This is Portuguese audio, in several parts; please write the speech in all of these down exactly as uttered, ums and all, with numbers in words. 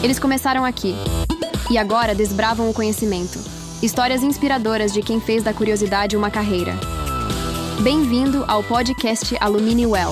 Eles começaram aqui e agora desbravam o conhecimento. Histórias inspiradoras de quem fez da curiosidade uma carreira. Bem-vindo ao podcast Alumni Well.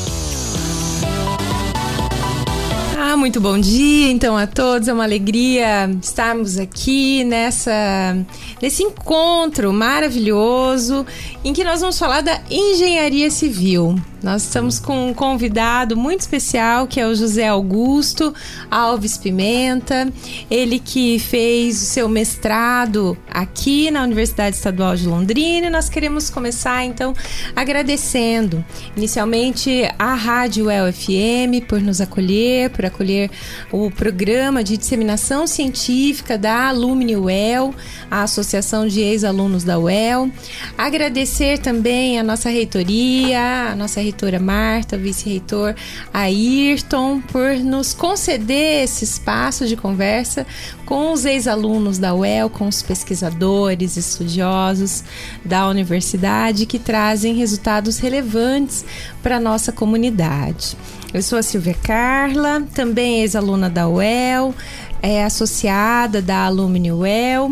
Ah, muito bom dia, então, a todos. É uma alegria estarmos aqui nessa, nesse encontro maravilhoso em que nós vamos falar da engenharia civil. Nós estamos com um convidado muito especial, que é o José Augusto Alves Pimenta. Ele que fez o seu mestrado aqui na Universidade Estadual de Londrina. E nós queremos começar, então, agradecendo inicialmente a Rádio U E L F M por nos acolher, por acolher o programa de disseminação científica da Alumni U E L, a Associação de Ex-Alunos da U E L. Agradecer também a nossa reitoria, a nossa reitora Marta, vice-reitor Ayrton, por nos conceder esse espaço de conversa com os ex-alunos da U E L, com os pesquisadores, estudiosos da universidade que trazem resultados relevantes para a nossa comunidade. Eu sou a Silvia Carla, também ex-aluna da U E L, é associada da Alumni U E L,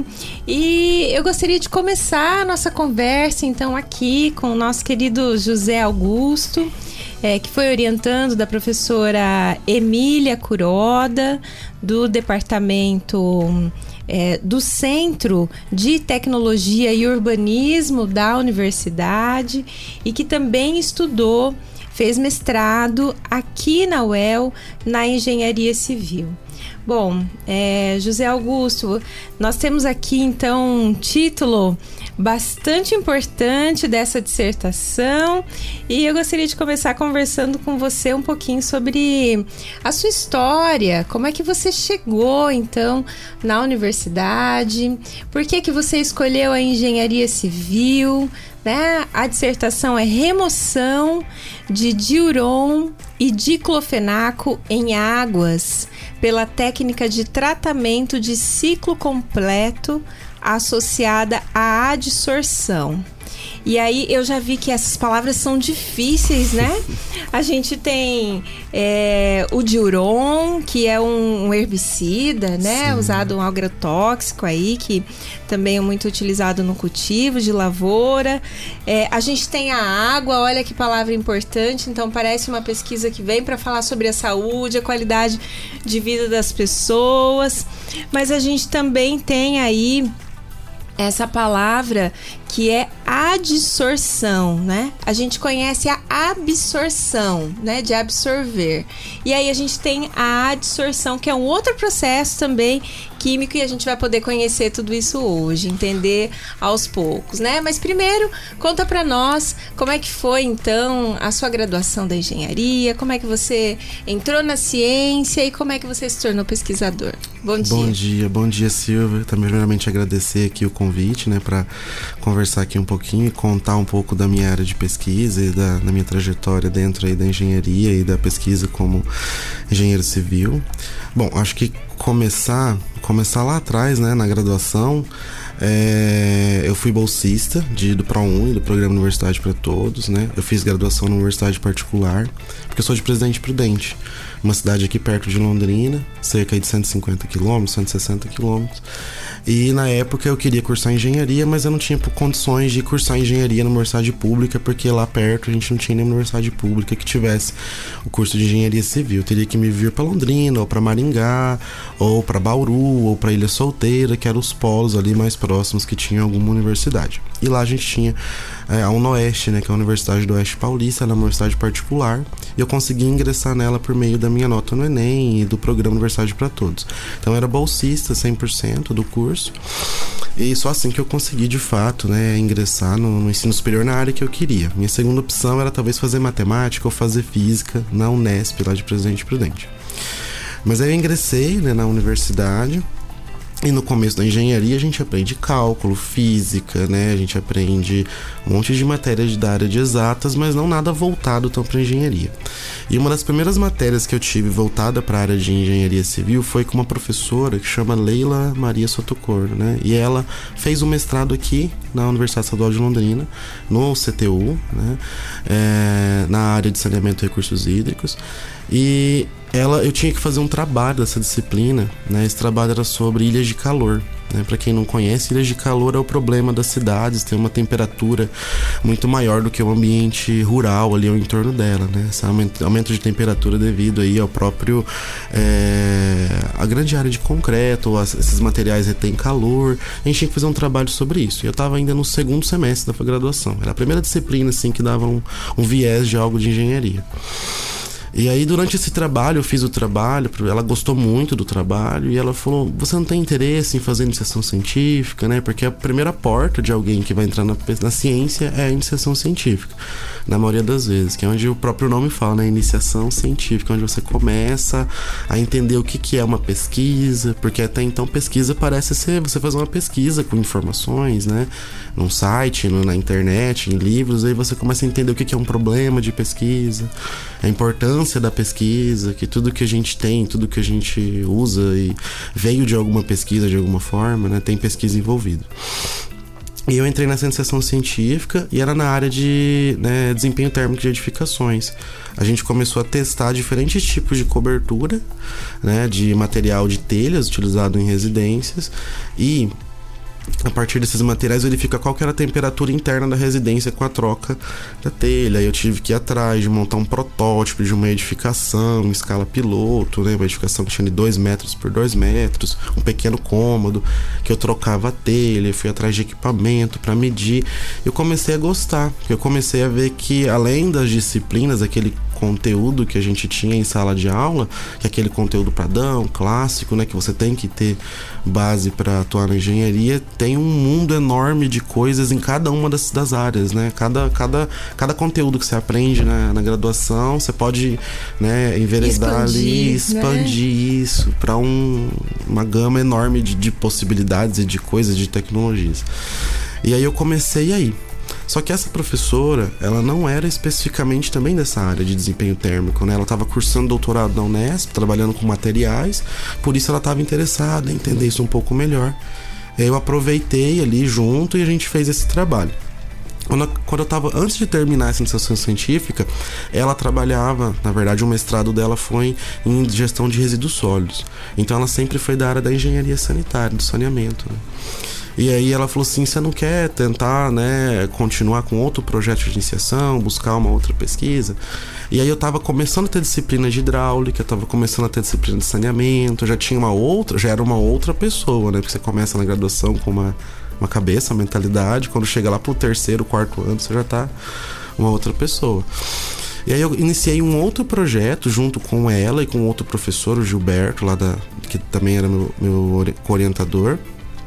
e eu gostaria de começar a nossa conversa então aqui com o nosso querido José Augusto, é, que foi orientando da professora Emília Kuroda, do departamento é, do Centro de Tecnologia e Urbanismo da universidade, e que também estudou, fez mestrado aqui na U E L na engenharia civil. Bom, é, José Augusto, nós temos aqui então um título bastante importante dessa dissertação, e eu gostaria de começar conversando com você um pouquinho sobre a sua história, como é que você chegou então na universidade, por que que você escolheu a engenharia civil, né? A dissertação é remoção de diuron e diclofenaco em águas pela técnica de tratamento de ciclo completo associada à adsorção. E aí eu já vi que essas palavras são difíceis, né? A gente tem é, o diuron, que é um, um herbicida, né? Sim. Usado, um agrotóxico aí, que também é muito utilizado no cultivo de lavoura. É, a gente tem a água, olha que palavra importante. Então parece uma pesquisa que vem para falar sobre a saúde, a qualidade de vida das pessoas. Mas a gente também tem aí essa palavra que é adsorção, né? A gente conhece a absorção, né? De absorver. E aí a gente tem a adsorção, que é um outro processo também químico, e a gente vai poder conhecer tudo isso hoje, entender aos poucos, né? Mas primeiro, conta pra nós como é que foi, então, a sua graduação da engenharia, como é que você entrou na ciência e como é que você se tornou pesquisador. Bom dia. Bom dia, bom dia, Silvia. Também, primeiramente, agradecer aqui o convite, né, para conversar aqui um pouquinho e contar um pouco da minha área de pesquisa e da, da minha trajetória dentro aí da engenharia e da pesquisa como engenheiro civil. Bom, acho que começar, começar lá atrás, né, na graduação, é, eu fui bolsista de, do ProUni, do Programa Universidade para Todos, né? Eu fiz graduação na universidade particular, porque eu sou de Presidente Prudente, uma cidade aqui perto de Londrina, cerca de cento e cinquenta quilômetros, cento e sessenta quilômetros. E na época eu queria cursar engenharia, mas eu não tinha condições de cursar engenharia na universidade pública, porque lá perto a gente não tinha nenhuma universidade pública que tivesse o curso de engenharia civil. Eu teria que me vir para Londrina, ou para Maringá, ou para Bauru, ou para Ilha Solteira, que eram os polos ali mais próximos que tinham alguma universidade. E lá a gente tinha é, a UNOeste, né, que é a Universidade do Oeste Paulista, ela é uma universidade particular, e eu consegui ingressar nela por meio da minha nota no Enem e do Programa Universidade para Todos. Então eu era bolsista cem por cento do curso, e só assim que eu consegui de fato, né, ingressar no, no ensino superior na área que eu queria. Minha segunda opção era talvez fazer matemática ou fazer física na Unesp, lá de Presidente Prudente. Mas aí eu ingressei, né, na universidade. E no começo da engenharia a gente aprende cálculo, física, né? A gente aprende um monte de matérias da área de exatas, mas não nada voltado tão para engenharia. E uma das primeiras matérias que eu tive voltada para a área de engenharia civil foi com uma professora que chama Leila Maria Sotocorno, né? E ela fez um mestrado aqui na Universidade Estadual de Londrina, no C T U, né? É, na área de saneamento e recursos hídricos. E ela, eu tinha que fazer um trabalho dessa disciplina, né? Esse trabalho era sobre ilhas de calor. Né? Para quem não conhece, ilhas de calor é o problema das cidades, tem uma temperatura muito maior do que o ambiente rural ali ao entorno dela, né? Esse aumento, aumento de temperatura devido aí ao próprio é, a grande área de concreto, as, esses materiais retêm calor. A gente tinha que fazer um trabalho sobre isso. E eu estava ainda no segundo semestre da graduação. Era a primeira disciplina assim que dava um, um viés de algo de engenharia. E aí, durante esse trabalho, eu fiz o trabalho, ela gostou muito do trabalho e ela falou, você não tem interesse em fazer iniciação científica, né? Porque a primeira porta de alguém que vai entrar na, na ciência é a iniciação científica, na maioria das vezes, que é onde o próprio nome fala, né? Iniciação científica, onde você começa a entender o que, que é uma pesquisa, porque até então pesquisa parece ser você fazer uma pesquisa com informações, né? Num site, no, na internet, em livros, aí você começa a entender o que, que é um problema de pesquisa, a importância da pesquisa, que tudo que a gente tem, tudo que a gente usa e veio de alguma pesquisa de alguma forma, né, tem pesquisa envolvida. E eu entrei nessa iniciação científica e era na área de né, desempenho térmico de edificações. A gente começou a testar diferentes tipos de cobertura, né, de material de telhas utilizado em residências e a partir desses materiais verifica qual que era a temperatura interna da residência com a troca da telha. Eu tive que ir atrás de montar um protótipo de uma edificação em escala piloto, né? Uma edificação que tinha de dois metros por dois metros, um pequeno cômodo, que eu trocava a telha, fui atrás de equipamento para medir. Eu comecei a gostar, eu comecei a ver que além das disciplinas, aquele conteúdo que a gente tinha em sala de aula, que é aquele conteúdo padrão, clássico, né, que você tem que ter base para atuar na engenharia, tem um mundo enorme de coisas em cada uma das, das áreas, né? Cada, cada, cada conteúdo que você aprende na, na graduação, você pode, né, enveredar ali, expandir né? isso para um, uma gama enorme de, de possibilidades e de coisas, de tecnologias. E aí eu comecei aí. Só que essa professora, ela não era especificamente também dessa área de desempenho térmico, né? Ela estava cursando doutorado na Unesp, trabalhando com materiais, por isso ela estava interessada em entender isso um pouco melhor. Eu aproveitei ali junto e a gente fez esse trabalho. Quando, quando eu estava, antes de terminar essa iniciação científica, ela trabalhava, na verdade o mestrado dela foi em gestão de resíduos sólidos. Então ela sempre foi da área da engenharia sanitária, do saneamento, né? E aí ela falou assim, você não quer tentar, né, continuar com outro projeto de iniciação, buscar uma outra pesquisa? E aí eu tava começando a ter disciplina de hidráulica, eu tava começando a ter disciplina de saneamento, eu já tinha uma outra, já era uma outra pessoa, né? Porque você começa na graduação com uma, uma cabeça, uma mentalidade, quando chega lá pro terceiro, quarto ano, você já tá uma outra pessoa. E aí eu iniciei um outro projeto junto com ela e com outro professor, o Gilberto, lá da, que também era meu, meu orientador.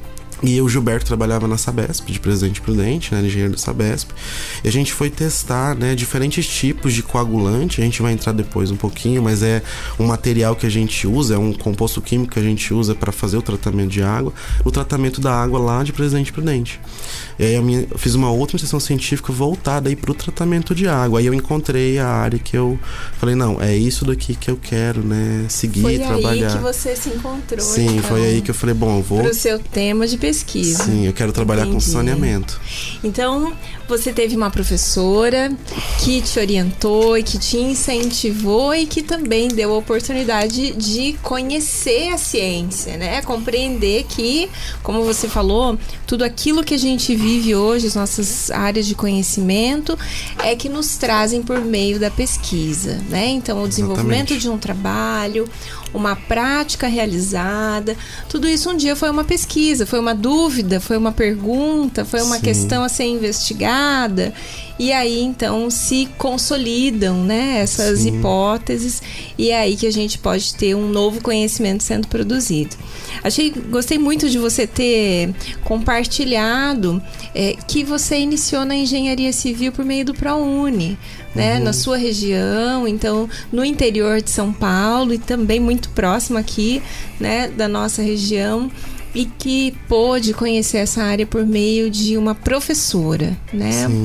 E o Gilberto trabalhava na Sabesp, de Presidente Prudente, né, engenheiro da Sabesp. E a gente foi testar, né, diferentes tipos de coagulante. A gente vai entrar depois um pouquinho, mas é um material que a gente usa, é um composto químico que a gente usa para fazer o tratamento de água, o tratamento da água lá de Presidente Prudente. E aí eu, me, eu fiz uma outra iniciação científica voltada aí para o tratamento de água. Aí eu encontrei a área que eu falei, não, é isso daqui que eu quero, né, seguir, foi trabalhar. Foi aí que você se encontrou. Sim, então, foi aí que eu falei, bom, eu vou... Para o seu tema de pesquisa. Sim, eu quero trabalhar Entendi. com saneamento. Então, você teve uma professora que te orientou e que te incentivou e que também deu a oportunidade de conhecer a ciência, né? Compreender que, como você falou, tudo aquilo que a gente vive hoje, as nossas áreas de conhecimento, é que nos trazem por meio da pesquisa, né? Então, o desenvolvimento Exatamente. de um trabalho, uma prática realizada, tudo isso um dia foi uma pesquisa, foi uma dúvida, foi uma pergunta, foi uma Sim. questão a ser investigada, e aí então se consolidam, né, essas Sim. hipóteses, e é aí que a gente pode ter um novo conhecimento sendo produzido. Achei, gostei muito de você ter compartilhado é, que você iniciou na engenharia civil por meio do ProUni, né, uhum. na sua região, então no interior de São Paulo e também muito próximo aqui, né, da nossa região, e que pôde conhecer essa área por meio de uma professora, né? Sim.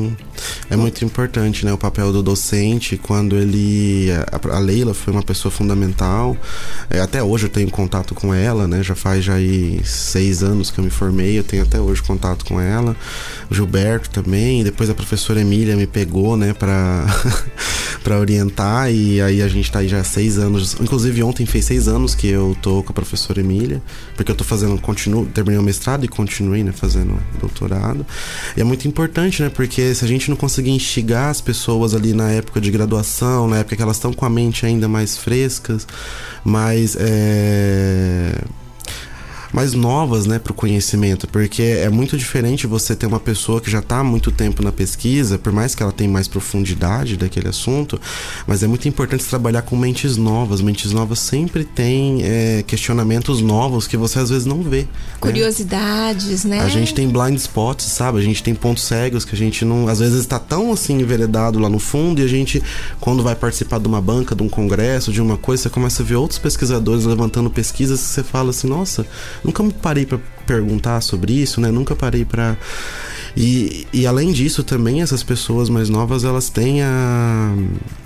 É muito importante, né, o papel do docente, quando ele... A, a Leila foi uma pessoa fundamental, é, até hoje eu tenho contato com ela, né, já faz já aí seis anos que eu me formei, eu tenho até hoje contato com ela, o Gilberto também, e depois a professora Emília me pegou, né, pra, pra orientar, e aí a gente tá aí já há seis anos, inclusive ontem fez seis anos que eu tô com a professora Emília, porque eu tô fazendo, continuo, terminei o mestrado e continuei, né, fazendo doutorado, e é muito importante, né, porque se a gente não conseguir instigar as pessoas ali na época de graduação, na época que elas estão com a mente ainda mais frescas, mais é... mais novas, né, para o conhecimento, porque é muito diferente você ter uma pessoa que já está há muito tempo na pesquisa, por mais que ela tenha mais profundidade daquele assunto, mas é muito importante trabalhar com mentes novas. Mentes novas sempre têm é, questionamentos novos que você às vezes não vê. Curiosidades, né? né? A gente tem blind spots, sabe? A gente tem pontos cegos que a gente não... Às vezes está tão assim enveredado lá no fundo, e a gente, quando vai participar de uma banca, de um congresso, de uma coisa, você começa a ver outros pesquisadores levantando pesquisas que você fala assim, nossa... Nunca me parei para perguntar sobre isso, né? Nunca parei para... E, e além disso também, essas pessoas mais novas, elas têm a...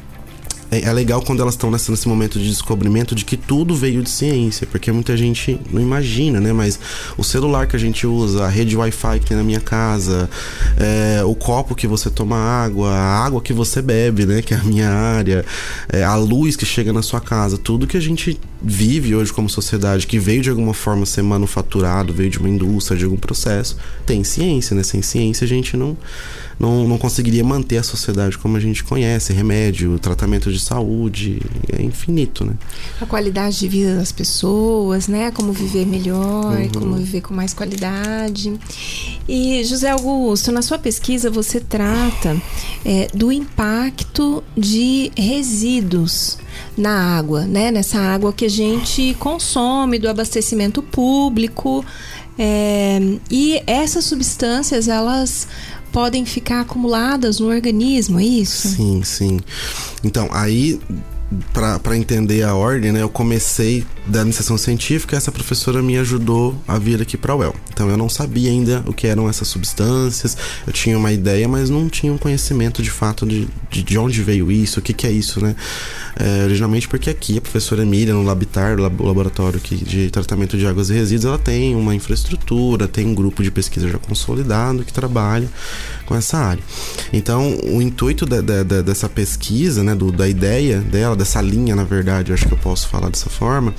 É legal quando elas estão nesse, nesse momento de descobrimento de que tudo veio de ciência, porque muita gente não imagina, né? Mas o celular que a gente usa, a rede Wi-Fi que tem na minha casa, é, o copo que você toma água, a água que você bebe, né? Que é a minha área, é, a luz que chega na sua casa, tudo que a gente vive hoje como sociedade, que veio de alguma forma ser manufaturado, veio de uma indústria, de algum processo, tem ciência, né? Sem ciência a gente não... Não, não conseguiria manter a sociedade como a gente conhece, remédio, tratamento de saúde, é infinito, né? A qualidade de vida das pessoas, né? Como viver melhor, uhum. como viver com mais qualidade. E, José Augusto, na sua pesquisa você trata é, do impacto de resíduos na água, né? Nessa água que a gente consome, do abastecimento público. É, e essas substâncias, elas... podem ficar acumuladas no organismo, é isso? Sim, sim. Então, aí, para entender a ordem, né, eu comecei da iniciação científica, essa professora me ajudou a vir aqui para a U E L. Então, eu não sabia ainda o que eram essas substâncias, eu tinha uma ideia, mas não tinha um conhecimento de fato de, de, de onde veio isso, o que, que é isso, né? É, originalmente porque aqui a professora Emília, no Labitar, o laboratório aqui de tratamento de águas e resíduos, ela tem uma infraestrutura, tem um grupo de pesquisa já consolidado que trabalha com essa área. Então, o intuito da, da, da, dessa pesquisa, né, do, da ideia dela, dessa linha, na verdade, eu acho que eu posso falar dessa forma,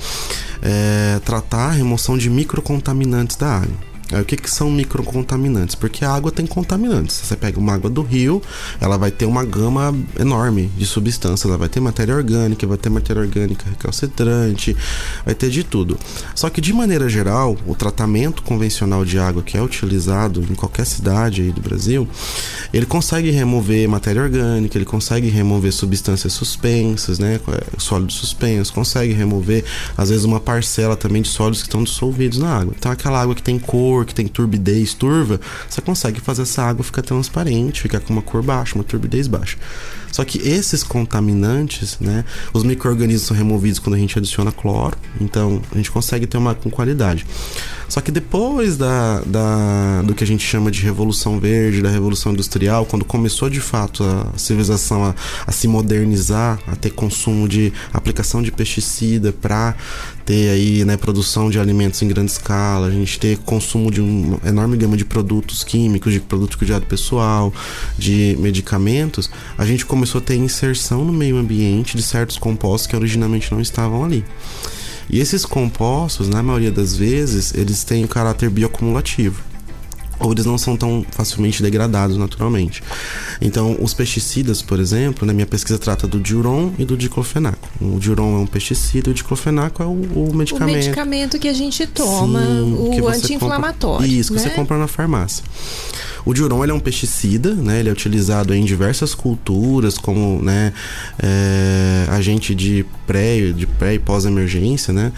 é tratar a remoção de microcontaminantes da água. O que, que são microcontaminantes? Porque a água tem contaminantes. Você pega uma água do rio, ela vai ter uma gama enorme de substâncias. Ela vai ter matéria orgânica, vai ter matéria orgânica recalcitrante, vai ter de tudo. Só que, de maneira geral, o tratamento convencional de água que é utilizado em qualquer cidade aí do Brasil, ele consegue remover matéria orgânica, ele consegue remover substâncias suspensas, né, sólidos suspensos, consegue remover, às vezes, uma parcela também de sólidos que estão dissolvidos na água. Então, aquela água que tem cor, que tem turbidez, turva, você consegue fazer essa água ficar transparente, ficar com uma cor baixa, uma turbidez baixa. Só que esses contaminantes, né, os micro-organismos são removidos quando a gente adiciona cloro, então a gente consegue ter uma com qualidade. Só que depois da, da, do que a gente chama de Revolução Verde, da Revolução Industrial, quando começou de fato a civilização a, a se modernizar, a ter consumo de aplicação de pesticida para ter aí, né, produção de alimentos em grande escala, a gente ter consumo de uma enorme gama de produtos químicos, de produtos de cuidado pessoal, de medicamentos, a gente começou a ter inserção no meio ambiente de certos compostos que originalmente não estavam ali. E esses compostos, na maioria das vezes, eles têm o caráter bioacumulativo, ou eles não são tão facilmente degradados naturalmente. Então, os pesticidas, por exemplo, na minha pesquisa trata do diuron e do diclofenaco. O diuron é um pesticida e o diclofenaco é o, o medicamento. O medicamento que a gente toma, Sim, o anti-inflamatório. Isso, que né? você compra na farmácia. O diuron, ele é um pesticida, né? Ele é utilizado em diversas culturas como, né, é, agente de pré, de pré e pós-emergência, né?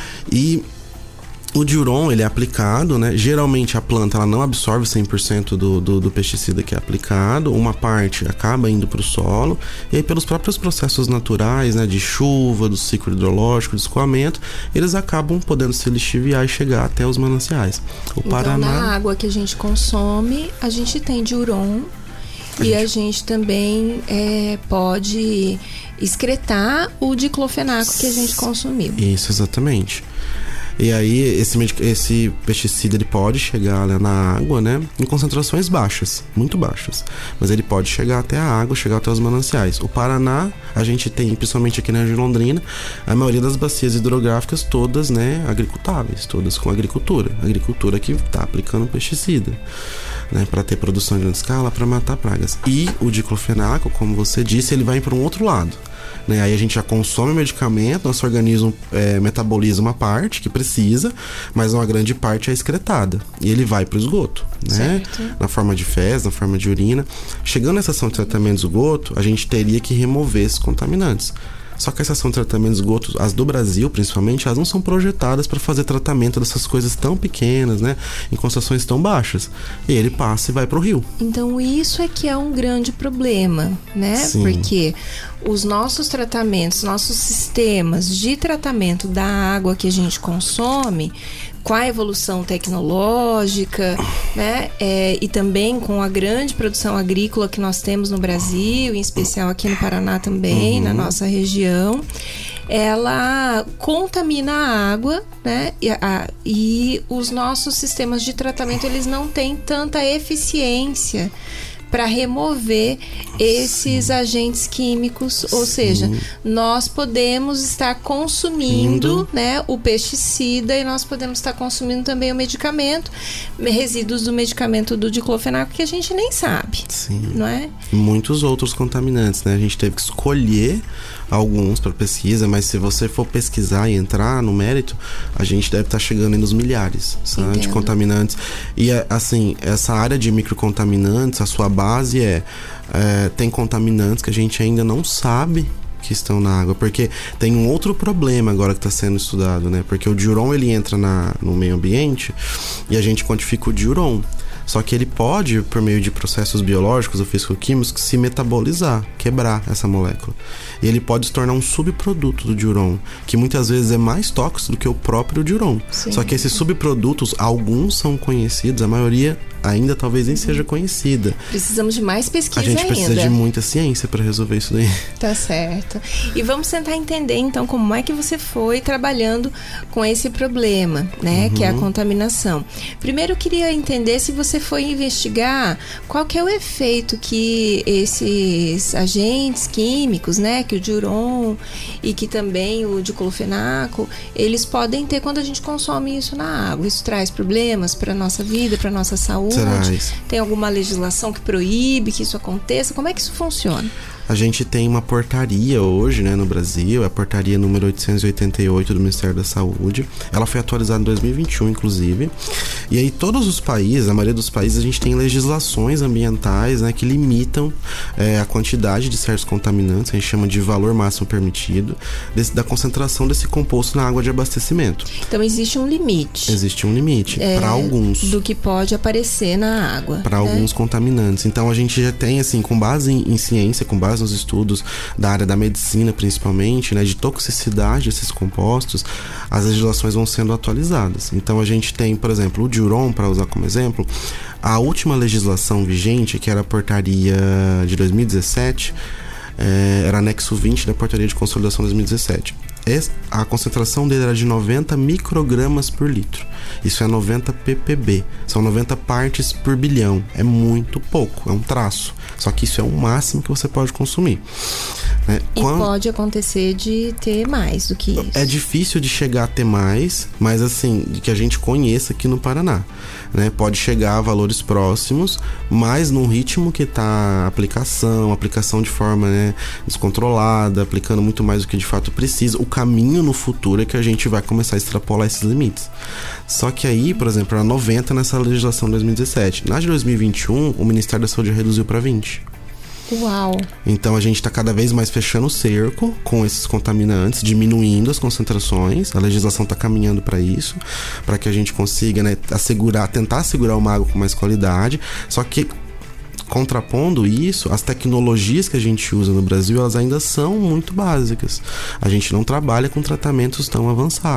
E o diuron, ele é aplicado, né? Geralmente a planta ela não absorve cem por cento do, do, do pesticida que é aplicado, uma parte acaba indo para o solo, e aí pelos próprios processos naturais, né, de chuva, do ciclo hidrológico, de escoamento, eles acabam podendo se lixiviar e chegar até os mananciais. O então, Paraná... na água que a gente consome, a gente tem diuron, A e gente... a gente também é, pode excretar o diclofenaco que a gente consumiu. Isso, exatamente. E aí, esse, esse pesticida, ele pode chegar lá na água, né? Em concentrações baixas, muito baixas. Mas ele pode chegar até a água, chegar até os mananciais. O Paraná, a gente tem, principalmente aqui na região de Londrina, a maioria das bacias hidrográficas, todas, né, agricultáveis, todas com agricultura. Agricultura que está aplicando pesticida, né? Para ter produção em grande escala, para matar pragas. E o diclofenaco, como você disse, ele vai para um outro lado. Né? Aí a gente já consome o medicamento, nosso organismo é, metaboliza uma parte que precisa, mas uma grande parte é excretada. E ele vai para o esgoto, né? Na forma de fezes, na forma de urina. Chegando nessa ação de tratamento de esgoto, a gente teria que remover esses contaminantes. Só que essa ação de tratamento de esgoto, as do Brasil principalmente, elas não são projetadas para fazer tratamento dessas coisas tão pequenas, né? Em concentrações tão baixas. E ele passa e vai para o rio. Então isso é que é um grande problema, né? Sim. Porque os nossos tratamentos, nossos sistemas de tratamento da água que a gente consome, com a evolução tecnológica, né, é, e também com a grande produção agrícola que nós temos no Brasil, em especial aqui no Paraná também, uhum. na nossa região, ela contamina a água, né, e, a, e os nossos sistemas de tratamento, eles não têm tanta eficiência para remover esses Sim. agentes químicos, ou Sim. seja, nós podemos estar consumindo, né, o pesticida e nós podemos estar consumindo também o medicamento, resíduos do medicamento do diclofenaco que a gente nem sabe, Sim. não é? Muitos outros contaminantes, né? A gente teve que escolher alguns para pesquisa, mas se você for pesquisar e entrar no mérito, a gente deve estar chegando aí nos milhares, sabe, de contaminantes. E assim, essa área de microcontaminantes, a sua base é, é tem contaminantes que a gente ainda não sabe que estão na água, porque tem um outro problema agora que está sendo estudado, né? Porque o diuron, ele entra na, no meio ambiente e a gente quantifica o diuron. Só que ele pode, por meio de processos biológicos ou físico-químicos, se metabolizar, quebrar essa molécula. E ele pode se tornar um subproduto do diuron, que muitas vezes é mais tóxico do que o próprio diuron. Sim. Só que esses subprodutos, alguns são conhecidos, a maioria ainda talvez nem seja conhecida. Precisamos de mais pesquisa ainda. A gente precisa ainda. de muita ciência para resolver isso daí. Tá certo. E vamos tentar entender, então, como é que você foi trabalhando com esse problema, né? Uhum. Que é a contaminação. Primeiro, eu queria entender se você foi investigar qual que é o efeito que esses agentes químicos, né? Que o diuron e que também o diclofenaco, eles podem ter quando a gente consome isso na água. Isso traz problemas para a nossa vida, para a nossa saúde? Traz. Tem alguma legislação que proíbe que isso aconteça? Como é que isso funciona? A gente tem uma portaria hoje, né, no Brasil, a portaria número oitocentos e oitenta e oito do Ministério da Saúde. Ela foi atualizada em dois mil e vinte e um, inclusive. E aí todos os países, a maioria dos países, a gente tem legislações ambientais, né, que limitam é, a quantidade de certos contaminantes, a gente chama de valor máximo permitido, desse, da concentração desse composto na água de abastecimento. Então existe um limite. Existe um limite, é, para alguns. Do que pode aparecer na água. Para né? alguns contaminantes. Então a gente já tem, assim, com base em, em ciência, com base nos estudos da área da medicina principalmente, né, de toxicidade desses compostos, as legislações vão sendo atualizadas. Então a gente tem, por exemplo, o diuron, para usar como exemplo, a última legislação vigente, que era a portaria de dois mil e dezessete, é, era anexo vinte da portaria de consolidação de dois mil e dezessete. A concentração dele era de noventa microgramas por litro. Isso é noventa ppb. São noventa partes por bilhão. É muito pouco, é um traço. Só que isso é o máximo que você pode consumir. Né? E Quando... pode acontecer de ter mais do que isso. É difícil de chegar a ter mais, mas assim, de que a gente conheça aqui no Paraná. Né? Pode chegar a valores próximos, mas num ritmo que está a aplicação, aplicação de forma, né, descontrolada, aplicando muito mais do que de fato precisa. O caminho no futuro é que a gente vai começar a extrapolar esses limites. Só que aí, por exemplo, era noventa nessa legislação de dois mil e dezessete. Na de dois mil e vinte e um, o Ministério da Saúde reduziu para vinte. Uau! Então a gente está cada vez mais fechando o cerco com esses contaminantes, diminuindo as concentrações. A legislação está caminhando para isso, para que a gente consiga, né, assegurar, tentar assegurar uma água com mais qualidade. Só que, contrapondo isso, as tecnologias que a gente usa no Brasil, elas ainda são muito básicas. A gente não trabalha com tratamentos tão avançados.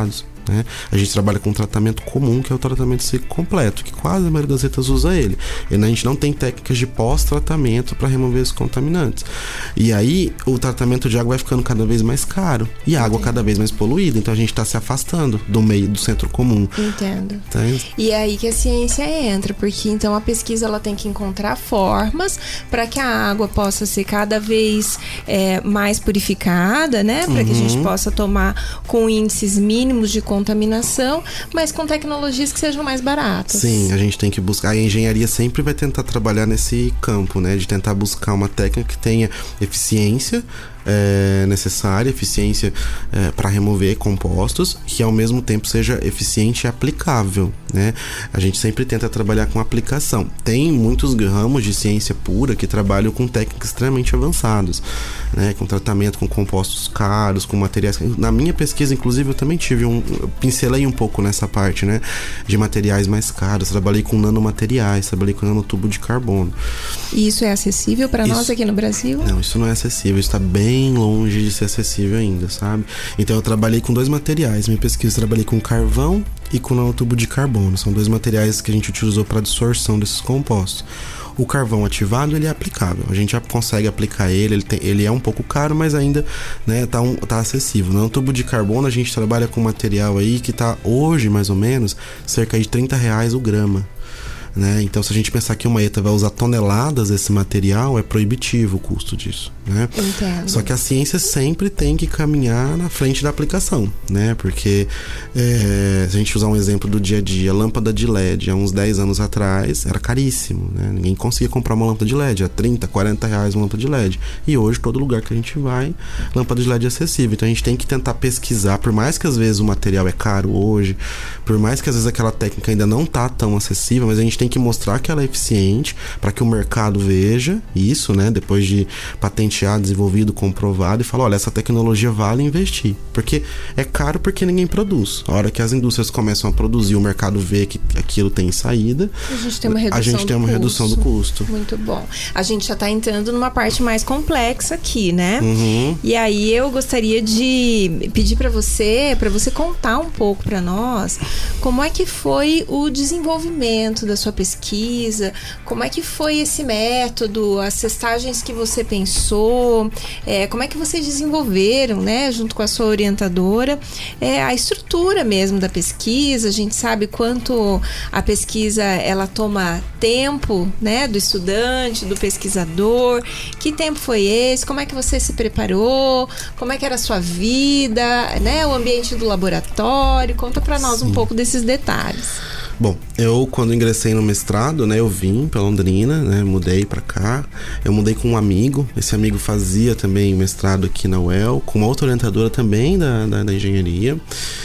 né? A gente trabalha com um tratamento comum, que é o tratamento seco completo, que quase a maioria das retas usa ele. E a gente não tem técnicas de pós-tratamento para remover esses contaminantes. E aí, o tratamento de água vai ficando cada vez mais caro e a água Entendo. cada vez mais poluída. Então a gente está se afastando do meio do centro comum. Entendo. Entende? E é aí que a ciência entra, porque então a pesquisa ela tem que encontrar formas para que a água possa ser cada vez é, mais purificada, né? Para uhum. que a gente possa tomar com índices mínimos de contaminação, mas com tecnologias que sejam mais baratas. Sim, a gente tem que buscar. A engenharia sempre vai tentar trabalhar nesse campo, né? De tentar buscar uma técnica que tenha eficiência É, necessária, eficiência é, para remover compostos, que ao mesmo tempo seja eficiente e aplicável, né? A gente sempre tenta trabalhar com aplicação. Tem muitos ramos de ciência pura que trabalham com técnicas extremamente avançadas, né? Com tratamento com compostos caros, com materiais. Na minha pesquisa, inclusive, eu também tive um. Eu pincelei um pouco nessa parte, né? De materiais mais caros. Trabalhei com nanomateriais, trabalhei com nanotubo de carbono. E isso é acessível para nós aqui no Brasil? Não, isso não é acessível, isso está bem longe de ser acessível ainda, sabe? Então eu trabalhei com dois materiais. Minha pesquisa, eu trabalhei com carvão e com nanotubo de carbono. São dois materiais que a gente utilizou para absorção desses compostos. O carvão ativado, ele é aplicável. A gente já consegue aplicar ele, ele, tem, ele é um pouco caro, mas ainda, né, tá, um, tá acessível. No tubo de carbono, a gente trabalha com material aí que tá hoje, mais ou menos, cerca de trinta reais o grama. Né? Então, se a gente pensar que uma ETA vai usar toneladas desse material, é proibitivo o custo disso, né? Entendo. Só que a ciência sempre tem que caminhar na frente da aplicação, né? Porque é, se a gente usar um exemplo do dia a dia, lâmpada de L E D, há uns dez anos atrás, era caríssimo, né? Ninguém conseguia comprar uma lâmpada de L E D, era trinta, quarenta reais uma lâmpada de L E D. E hoje, todo lugar que a gente vai, lâmpada de L E D é acessível. Então, a gente tem que tentar pesquisar, por mais que às vezes o material é caro hoje, por mais que às vezes aquela técnica ainda não tá tão acessível, mas a gente tem que mostrar que ela é eficiente para que o mercado veja isso, né? Depois de patentear, desenvolvido, comprovado, e falar, olha, essa tecnologia vale investir. Porque é caro porque ninguém produz. A hora que as indústrias começam a produzir, o mercado vê que aquilo tem saída, a gente tem uma redução, a gente tem uma do, redução custo. do custo. Muito bom. A gente já está entrando numa parte mais complexa aqui, né? Uhum. E aí eu gostaria de pedir para você, para você contar um pouco para nós como é que foi o desenvolvimento da sua pesquisa, como é que foi esse método, as testagens que você pensou, é, como é que vocês desenvolveram, né, junto com a sua orientadora, é, a estrutura mesmo da pesquisa. A gente sabe quanto a pesquisa ela toma tempo, né, do estudante, do pesquisador. Que tempo foi esse? Como é que você se preparou? Como é que era a sua vida, né, o ambiente do laboratório? Conta para nós Sim. um pouco desses detalhes. Bom, eu quando ingressei no mestrado, né, eu vim pra Londrina, né, mudei pra cá. Eu mudei com um amigo, esse amigo fazia também mestrado aqui na U E L, com uma outra orientadora também da, da, da engenharia.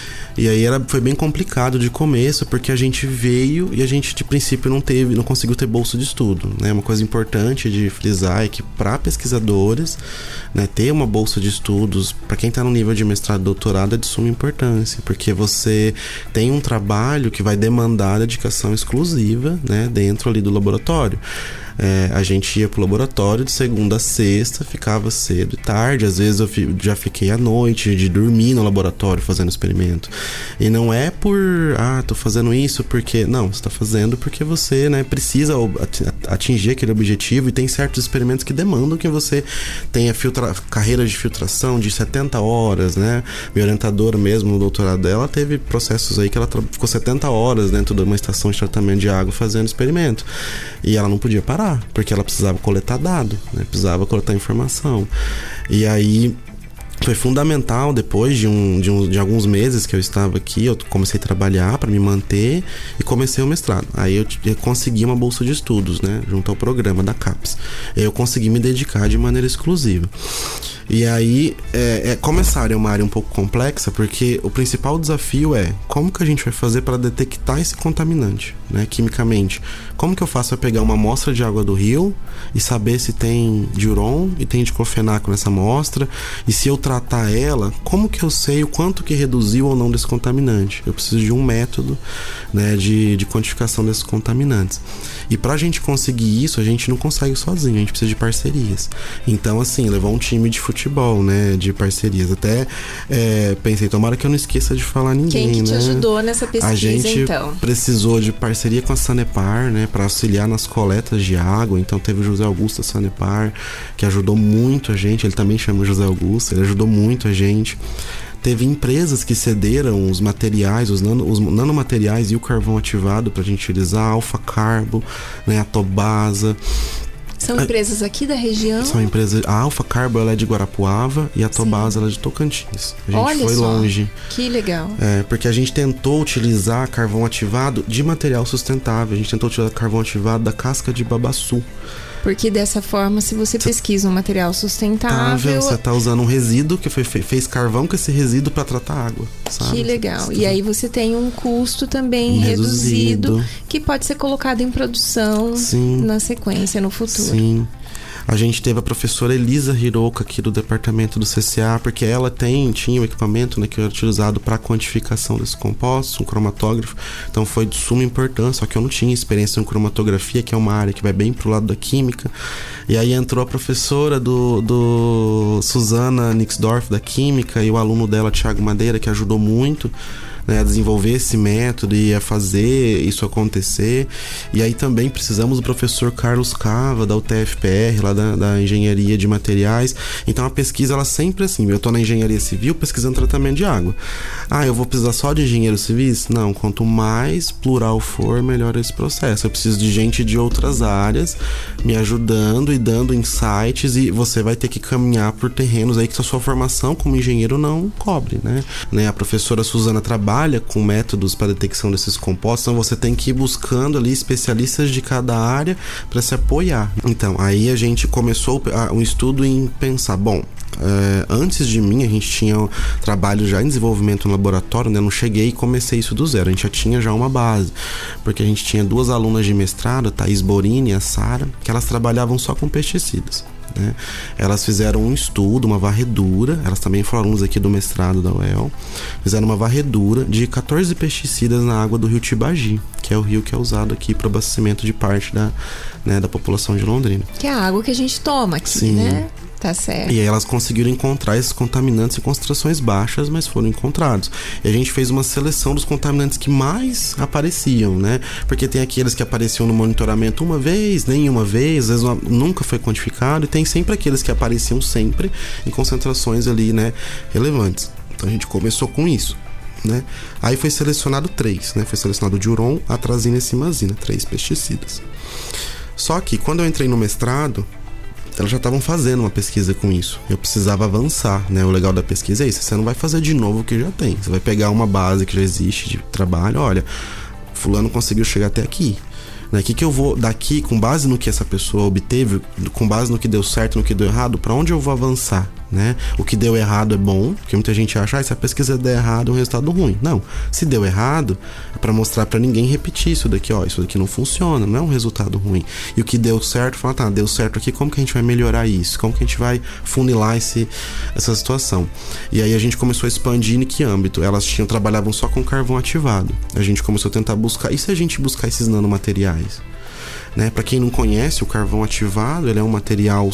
E aí era, foi bem complicado de começo, porque a gente veio e a gente de princípio não teve, não conseguiu ter bolsa de estudo, né? Uma coisa importante de frisar é que para pesquisadores, né, ter uma bolsa de estudos, para quem está no nível de mestrado e doutorado, é de suma importância, porque você tem um trabalho que vai demandar dedicação exclusiva, né, dentro ali do laboratório. É, a gente ia pro laboratório de segunda a sexta, ficava cedo e tarde. Às vezes eu fi, já fiquei à noite de dormir no laboratório fazendo experimento. E não é por, ah, tô fazendo isso porque... Não, você tá fazendo porque você, né, precisa atingir aquele objetivo, e tem certos experimentos que demandam que você tenha filtra, carreira de filtração de setenta horas, né? Minha orientadora mesmo, no doutorado dela, teve processos aí que ela ficou setenta horas dentro de uma estação de tratamento de água fazendo experimento. E ela não podia parar, porque ela precisava coletar dado, né? Precisava coletar informação. E aí foi fundamental, depois de, um, de, um, de alguns meses que eu estava aqui, eu comecei a trabalhar para me manter e comecei o mestrado. Aí eu, eu consegui uma bolsa de estudos, né, junto ao programa da CAPES. Eu consegui me dedicar de maneira exclusiva. E aí, é, é, como essa área é uma área um pouco complexa, porque o principal desafio é como que a gente vai fazer para detectar esse contaminante, né, quimicamente. Como que eu faço para pegar uma amostra de água do rio e saber se tem diuron e tem diclofenaco nessa amostra, e se eu tratar ela, como que eu sei o quanto que reduziu ou não desse contaminante? Eu preciso de um método, né, de, de quantificação desses contaminantes. E para a gente conseguir isso, a gente não consegue sozinho, a gente precisa de parcerias. Então, assim, levou um time de futebol futebol, né? De parcerias. Até é, pensei, tomara que eu não esqueça de falar ninguém, Quem que te né? ajudou nessa pesquisa, a gente então? precisou de parceria com a Sanepar, né? Para auxiliar nas coletas de água. Então teve o José Augusto da Sanepar, que ajudou muito a gente. Ele também chama José Augusto, ele ajudou muito a gente. Teve empresas que cederam os materiais, os, nano, os nanomateriais e o carvão ativado pra gente utilizar, a Alfa Carbo, né, a Tobasa. São empresas aqui da região? São empresas. A Alfa Carbo ela é de Guarapuava e a Tobasa ela é de Tocantins. A gente Olha foi só, longe. Que legal. É, porque a gente tentou utilizar carvão ativado de material sustentável. A gente tentou utilizar carvão ativado da casca de babaçu. Porque dessa forma, se você pesquisa um material sustentável... Você tá usando um resíduo que foi, fez carvão com esse resíduo para tratar água, sabe? Que legal. E aí você tem um custo também reduzido, reduzido que pode ser colocado em produção Sim. na sequência, no futuro. Sim. A gente teve a professora Elisa Hiroka aqui do departamento do C C A, porque ela tem, tinha o equipamento, né, que era utilizado para quantificação desses compostos, um cromatógrafo. Então foi de suma importância, só que eu não tinha experiência em cromatografia, que é uma área que vai bem pro lado da química. E aí entrou a professora do, do Suzana Nixdorf da química e o aluno dela, Thiago Madeira, que ajudou muito, né, a desenvolver esse método e a fazer isso acontecer. E aí também precisamos do professor Carlos Cava, da U T F P R, lá da, da Engenharia de Materiais. Então a pesquisa, ela sempre assim, eu estou na Engenharia Civil pesquisando tratamento de água. Ah, eu vou precisar só de engenheiros civis? Não, quanto mais plural for, melhor esse processo. Eu preciso de gente de outras áreas me ajudando e dando insights, e você vai ter que caminhar por terrenos aí que a sua formação como engenheiro não cobre, né? né? A professora Suzana trabalha com métodos para detecção desses compostos, então você tem que ir buscando ali especialistas de cada área para se apoiar. Então, aí a gente começou um estudo em pensar, bom, é, antes de mim a gente tinha um trabalho já em desenvolvimento no laboratório, né? Eu não cheguei e comecei isso do zero, a gente já tinha já uma base, porque a gente tinha duas alunas de mestrado, a Thaís Borini e a Sara, que elas trabalhavam só com pesticidas. Né? Elas fizeram um estudo, uma varredura, elas também foram alunos aqui do mestrado da U E L, fizeram uma varredura de catorze pesticidas na água do rio Tibagi, que é o rio que é usado aqui para abastecimento de parte da, né, da população de Londrina. Que é a água que a gente toma aqui, Sim. né? Tá certo. E aí elas conseguiram encontrar esses contaminantes em concentrações baixas, mas foram encontrados. E a gente fez uma seleção dos contaminantes que mais apareciam, né? Porque tem aqueles que apareciam no monitoramento uma vez, nenhuma vez, às vezes uma, nunca foi quantificado, e tem sempre aqueles que apareciam sempre em concentrações ali, né, relevantes. Então a gente começou com isso. Né? Aí foi selecionado três, né? Foi selecionado o diuron, atrazina e cimazina, três pesticidas. Só que quando eu entrei no mestrado, elas já estavam fazendo uma pesquisa com isso. Eu precisava avançar, né? O legal da pesquisa é isso. Você não vai fazer de novo o que já tem. Você vai pegar uma base que já existe de trabalho. Olha, fulano conseguiu chegar até aqui. Né? Que que eu vou daqui, com base no que essa pessoa obteve, com base no que deu certo, no que deu errado, para onde eu vou avançar? Né? O que deu errado é bom, porque muita gente acha, ah, se a pesquisa der errado é um resultado ruim. Não, se deu errado é para mostrar para ninguém repetir isso daqui, ó, isso daqui não funciona, não é um resultado ruim. E o que deu certo, fala, tá, deu certo aqui, como que a gente vai melhorar isso? Como que a gente vai funilar esse, essa situação? E aí a gente começou a expandir em que âmbito? Elas tinham, trabalhavam só com carvão ativado. A gente começou a tentar buscar, e se a gente buscar esses nanomateriais? Né? Para quem não conhece, o carvão ativado, ele é um material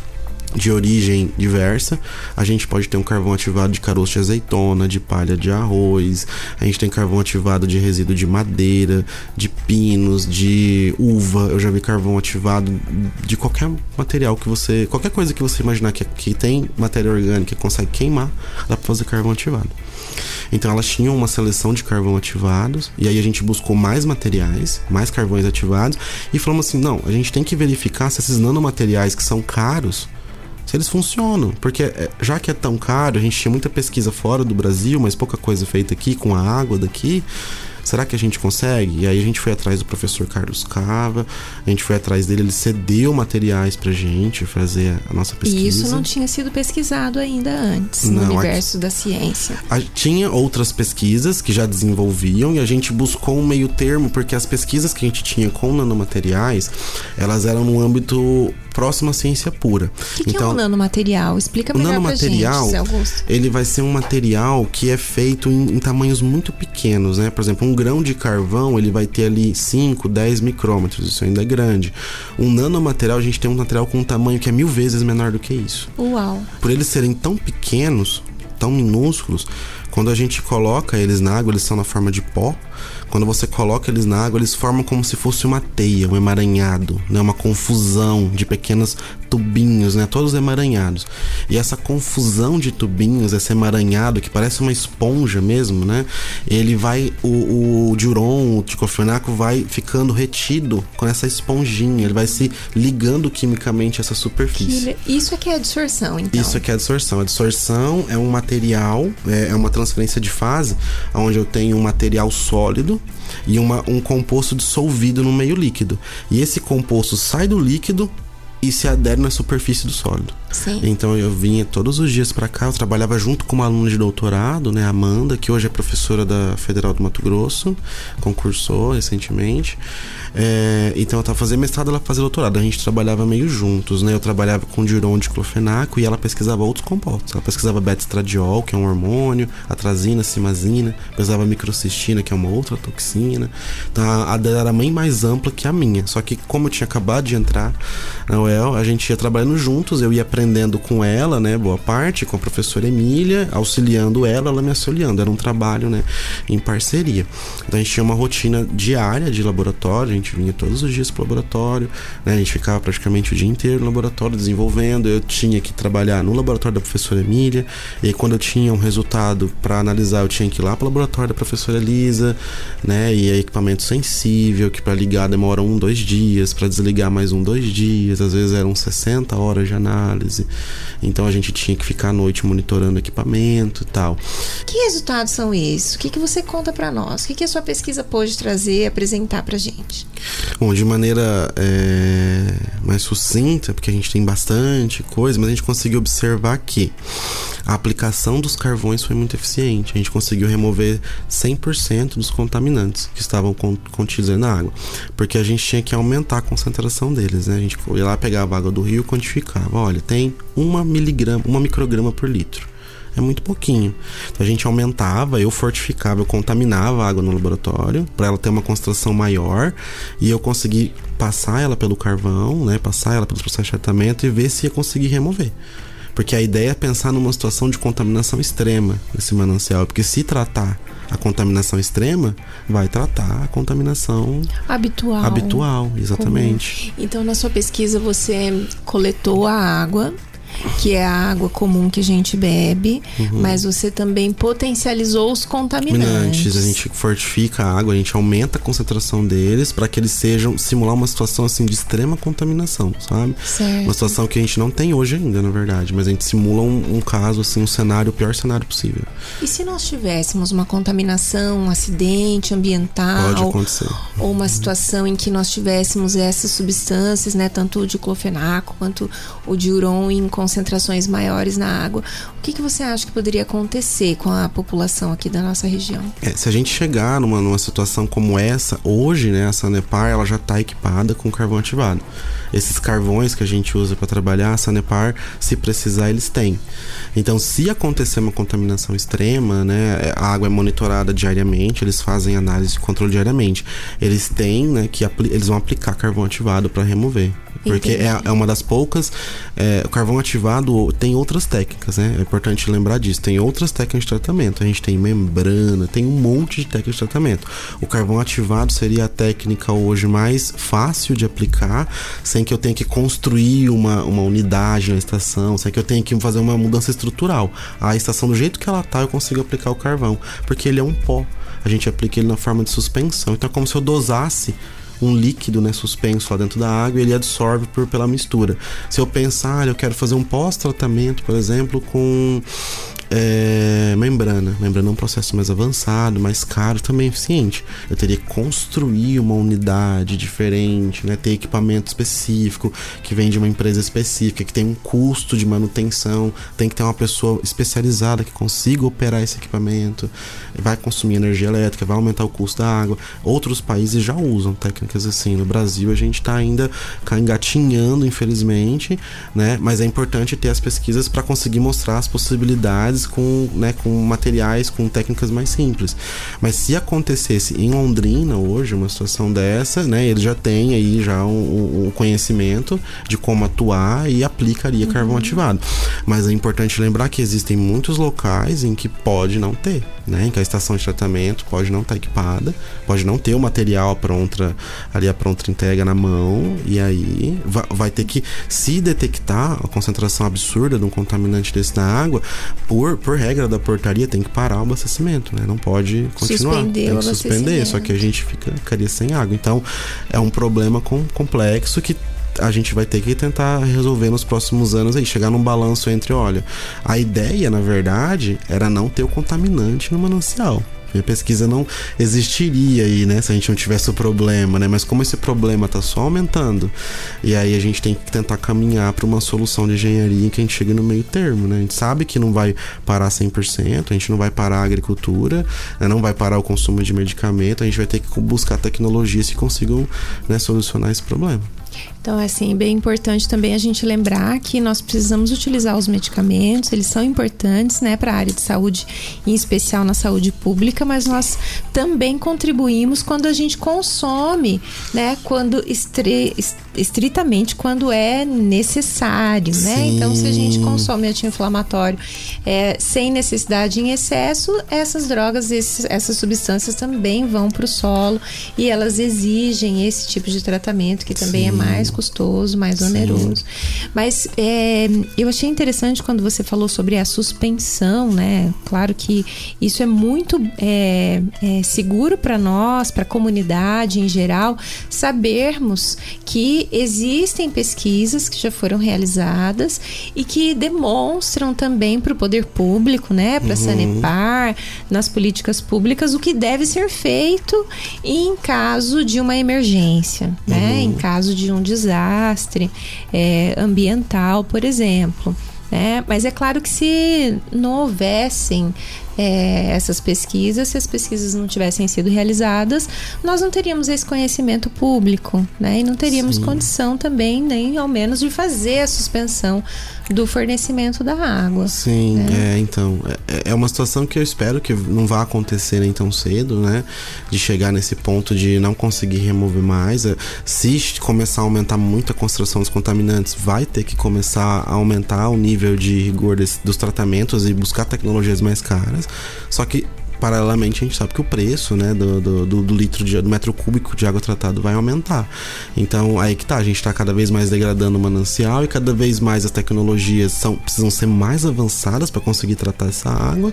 de origem diversa. A gente pode ter um carvão ativado de caroço de azeitona, de palha de arroz, a gente tem carvão ativado de resíduo de madeira, de pinos, de uva. Eu já vi carvão ativado de qualquer material que você, qualquer coisa que você imaginar que, que tem matéria orgânica e consegue queimar, dá pra fazer carvão ativado. Então elas tinham uma seleção de carvão ativados, e aí a gente buscou mais materiais, mais carvões ativados, e falamos assim, não, a gente tem que verificar se esses nanomateriais que são caros, se eles funcionam, porque já que é tão caro, a gente tinha muita pesquisa fora do Brasil, mas pouca coisa feita aqui com a água daqui. Será que a gente consegue? E aí a gente foi atrás do professor Carlos Cava, a gente foi atrás dele, ele cedeu materiais pra gente fazer a nossa pesquisa. E isso não tinha sido pesquisado ainda antes, não, no universo aqui, da ciência. A, tinha outras pesquisas que já desenvolviam, e a gente buscou um meio termo, porque as pesquisas que a gente tinha com nanomateriais, elas eram no âmbito próximo à ciência pura. O que, então, que é um nanomaterial? Explica melhor nanomaterial, pra gente, Zé Augusto. Ele vai ser um material que é feito em, em tamanhos muito pequenos, né? Por exemplo, um grão de carvão, ele vai ter ali cinco, dez micrômetros, isso ainda é grande. Um nanomaterial, a gente tem um material com um tamanho que é mil vezes menor do que isso. Uau! Por eles serem tão pequenos, tão minúsculos, quando a gente coloca eles na água, eles são na forma de pó. Quando você coloca eles na água, eles formam como se fosse uma teia, um emaranhado, né? Uma confusão de pequenos tubinhos, né? Todos emaranhados. E essa confusão de tubinhos, esse emaranhado, que parece uma esponja mesmo, né? Ele vai, o, o diuron, o diclofenaco vai ficando retido com essa esponjinha, ele vai se ligando quimicamente a essa superfície. Que, isso é que é a dissorção, então? Isso é que é a dissorção. A dissorção é um material, é, é uma transferência de fase, onde eu tenho um material sólido e uma, um composto dissolvido no meio líquido. E esse composto sai do líquido e se adere na superfície do sólido. Sim. Então eu vinha todos os dias para cá, eu trabalhava junto com uma aluna de doutorado, né, Amanda, que hoje é professora da Federal do Mato Grosso, concursou recentemente. É, então eu tava fazendo mestrado, ela fazia doutorado, a gente trabalhava meio juntos, né? Eu trabalhava com diuron de diclofenaco e ela pesquisava outros compostos. Ela pesquisava beta-estradiol, que é um hormônio, atrazina, simazina, pesquisava microcistina, que é uma outra toxina. Então a dela era bem mais ampla que a minha. Só que como eu tinha acabado de entrar na U E L, a gente ia trabalhando juntos, eu ia aprendendo com ela, né, boa parte, com a professora Emília, auxiliando ela, ela me auxiliando. Era um trabalho, né, em parceria. Então a gente tinha uma rotina diária de laboratório, a gente vinha todos os dias pro laboratório, né, a gente ficava praticamente o dia inteiro no laboratório desenvolvendo. Eu tinha que trabalhar no laboratório da professora Emília, e aí, quando eu tinha um resultado para analisar, eu tinha que ir lá pro laboratório da professora Elisa, né, e é equipamento sensível, que para ligar demora um, dois dias, para desligar mais um, dois dias, às vezes eram sessenta horas de análise. Então a gente tinha que ficar à noite monitorando o equipamento e tal. Que resultados são esses? O que, que você conta para nós? O que, que a sua pesquisa pôde trazer, apresentar pra gente? Bom, de maneira é, mais sucinta, porque a gente tem bastante coisa, mas a gente conseguiu observar que a aplicação dos carvões foi muito eficiente. A gente conseguiu remover cem por cento dos contaminantes que estavam contidos na água, porque a gente tinha que aumentar a concentração deles, né? A gente ia lá, pegava a água do rio e quantificava. Olha, tem uma miligrama, uma micrograma por litro. É muito pouquinho. Então a gente aumentava, eu fortificava, eu contaminava a água no laboratório para ela ter uma concentração maior, e eu consegui passar ela pelo carvão, né? Passar ela pelos processos de tratamento e ver se ia conseguir remover. Porque a ideia é pensar numa situação de contaminação extrema nesse manancial, porque se tratar a contaminação extrema, vai tratar a contaminação habitual. Habitual, exatamente. Comum. Então, na sua pesquisa, você coletou a água, que é a água comum que a gente bebe, uhum. mas você também potencializou os contaminantes. A gente fortifica a água, a gente aumenta a concentração deles para que eles sejam, simular uma situação assim de extrema contaminação, sabe? Certo. Uma situação que a gente não tem hoje ainda, na verdade, mas a gente simula um, um caso, assim, um cenário, o pior cenário possível. E se nós tivéssemos uma contaminação, um acidente ambiental, pode acontecer, ou uma situação em que nós tivéssemos essas substâncias, né, tanto o diclofenaco quanto o diuron em concentrações maiores na água, o que, que você acha que poderia acontecer com a população aqui da nossa região? É, se a gente chegar numa, numa situação como essa, hoje, né, a Sanepar, ela já está equipada com carvão ativado. Esses carvões que a gente usa para trabalhar, a Sanepar, se precisar, eles têm. Então, se acontecer uma contaminação extrema, né, a água é monitorada diariamente, eles fazem análise de controle diariamente. Eles têm, né, que apli- eles vão aplicar carvão ativado para remover. Porque é, é uma das poucas. É, o carvão ativado tem outras técnicas, né? É importante lembrar disso. Tem outras técnicas de tratamento. A gente tem membrana, tem um monte de técnicas de tratamento. O carvão ativado seria a técnica hoje mais fácil de aplicar, sem que eu tenha que construir uma, uma unidade na estação, sem que eu tenha que fazer uma mudança estrutural. A estação, do jeito que ela tá, eu consigo aplicar o carvão, porque ele é um pó. A gente aplica ele na forma de suspensão. Então é como se eu dosasse um líquido, né, suspenso lá dentro da água, e ele absorve por, pela mistura. Se eu pensar, eu quero fazer um pós-tratamento, por exemplo, com é, membrana. Membrana é um processo mais avançado, mais caro, também eficiente. Eu teria que construir uma unidade diferente, né, ter equipamento específico, que vem de uma empresa específica, que tem um custo de manutenção, tem que ter uma pessoa especializada que consiga operar esse equipamento, vai consumir energia elétrica, vai aumentar o custo da água. Outros países já usam técnicas assim. No Brasil a gente está ainda engatinhando, infelizmente, né? Mas é importante ter as pesquisas para conseguir mostrar as possibilidades vezes com, né, com materiais, com técnicas mais simples. Mas se acontecesse em Londrina hoje uma situação dessa, né, ele já tem aí já o, o conhecimento de como atuar e aplicaria uhum. carvão ativado. Mas é importante lembrar que existem muitos locais em que pode não ter, né, em que a estação de tratamento pode não estar equipada, pode não ter o material pronta, ali a pronta entrega na mão, e aí vai, vai ter que, se detectar a concentração absurda de um contaminante desse na água, por, por regra da portaria tem que parar o abastecimento, né? Não pode continuar, suspender tem que suspender, só que a gente fica, ficaria sem água. Então é um problema com, complexo que a gente vai ter que tentar resolver nos próximos anos aí, chegar num balanço entre, olha, a ideia na verdade era não ter o contaminante no manancial. A pesquisa não existiria aí, né, se a gente não tivesse o problema, né? Mas como esse problema está só aumentando, e aí a gente tem que tentar caminhar para uma solução de engenharia em que a gente chegue no meio termo, né? A gente sabe que não vai parar cem por cento, a gente não vai parar a agricultura, né? Não vai parar o consumo de medicamento, a gente vai ter que buscar tecnologias que consigam, né, solucionar esse problema. Então, é assim, bem importante também a gente lembrar que nós precisamos utilizar os medicamentos, eles são importantes, né, para a área de saúde, em especial na saúde pública, mas nós também contribuímos quando a gente consome, né, quando estre, estritamente quando é necessário, né? Sim. Então, se a gente consome anti-inflamatório é, sem necessidade em excesso, essas drogas, esses, essas substâncias também vão para o solo e elas exigem esse tipo de tratamento que também Sim. é mais custoso, mais oneroso. Sim. Mas é, eu achei interessante quando você falou sobre a suspensão, né? Claro que isso é muito é, é, seguro para nós, para a comunidade em geral, sabermos que existem pesquisas que já foram realizadas e que demonstram também para o poder público, né? Para a uhum. Sanepar, nas políticas públicas, o que deve ser feito em caso de uma emergência, né? Uhum. Em caso de um desastre é, ambiental, por exemplo. Né? Mas é claro que se não houvessem é, essas pesquisas, se as pesquisas não tivessem sido realizadas, nós não teríamos esse conhecimento público, né? E não teríamos Sim. condição também, nem ao menos, de fazer a suspensão do fornecimento da água. Sim, né? é, então, é, é uma situação que eu espero que não vá acontecer nem tão cedo, né? De chegar nesse ponto de não conseguir remover mais. Se começar a aumentar muito a concentração dos contaminantes, vai ter que começar a aumentar o nível de rigor desse, dos tratamentos e buscar tecnologias mais caras. Só que paralelamente a gente sabe que o preço, né, do, do, do, do litro de, do metro cúbico de água tratada vai aumentar. Então aí que tá, a gente tá cada vez mais degradando o manancial e cada vez mais as tecnologias são, precisam ser mais avançadas para conseguir tratar essa água,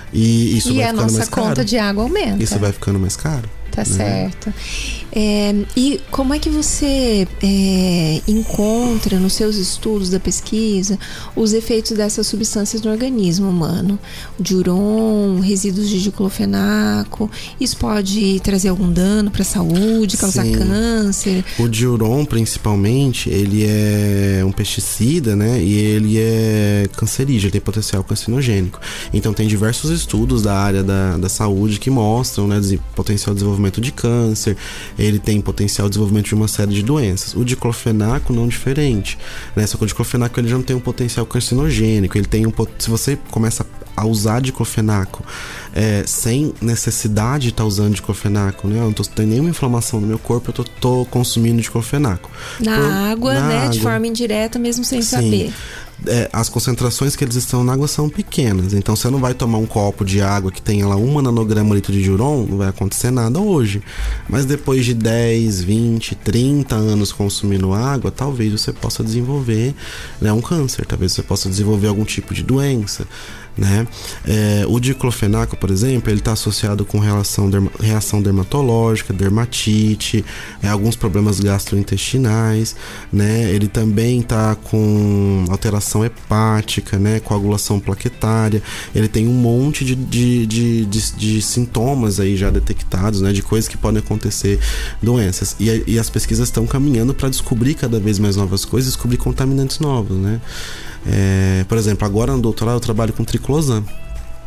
e isso e vai ficando mais caro. E a nossa conta de água aumenta. Isso vai ficando mais caro. Tá certo. É, e como é que você é, encontra nos seus estudos da pesquisa os efeitos dessas substâncias no organismo humano? O diuron, resíduos de diclofenaco, isso pode trazer algum dano para a saúde, causar Sim. câncer? O diuron, principalmente, ele é um pesticida, né? E ele é cancerígeno, tem potencial carcinogênico. Então tem diversos estudos da área da, da saúde que mostram, né, potencial desenvolvimento de câncer, ele tem potencial de desenvolvimento de uma série de doenças. O diclofenaco não diferente, né? Só que o diclofenaco ele já não tem um potencial carcinogênico, ele tem um, se você começa a usar diclofenaco é, sem necessidade de estar tá usando diclofenaco, né? Eu não tô tendo nenhuma inflamação no meu corpo, eu tô, tô consumindo diclofenaco. Na Por, água, na né? Água. De forma indireta, mesmo sem Sim. saber. É, as concentrações que eles estão na água são pequenas, então você não vai tomar um copo de água que tenha lá um nanograma litro de diuron, não vai acontecer nada hoje, mas depois de dez, vinte, trinta anos consumindo água, talvez você possa desenvolver, né, um câncer, talvez você possa desenvolver algum tipo de doença, né? É, o diclofenaco, por exemplo, ele está associado com relação derma, reação dermatológica, dermatite, é, alguns problemas gastrointestinais, né? Ele também está com alteração hepática, né? Coagulação plaquetária, ele tem um monte de, de, de, de, de sintomas aí já detectados, né? De coisas que podem acontecer, doenças, e, e as pesquisas estão caminhando para descobrir cada vez mais novas coisas, descobrir contaminantes novos, né? É, por exemplo, agora no doutorado eu trabalho com triclosan, que